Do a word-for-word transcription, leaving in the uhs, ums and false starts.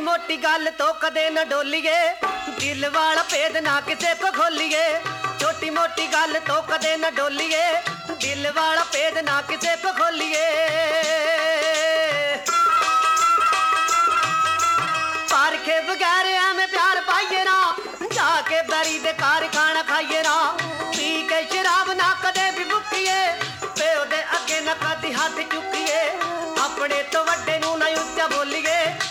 मोटी गल तो कदे न डोलिए, दिल वाला भेद ना किसे को खोलिए। छोटी मोटी गल तो कदे न डोलिए, दिल वाला भेद ना किसे को खोलिए। पारखे बगैर एवं प्यार पाइए ना, जाके बैरी दे कार खाना खाइए ना। पी के शराब ना कदे भी मुक्कीए, प्यो दे अगे न कदी हाथ चुकिए। अपने तो वड्डे नूं ना उच्चा बोलिए,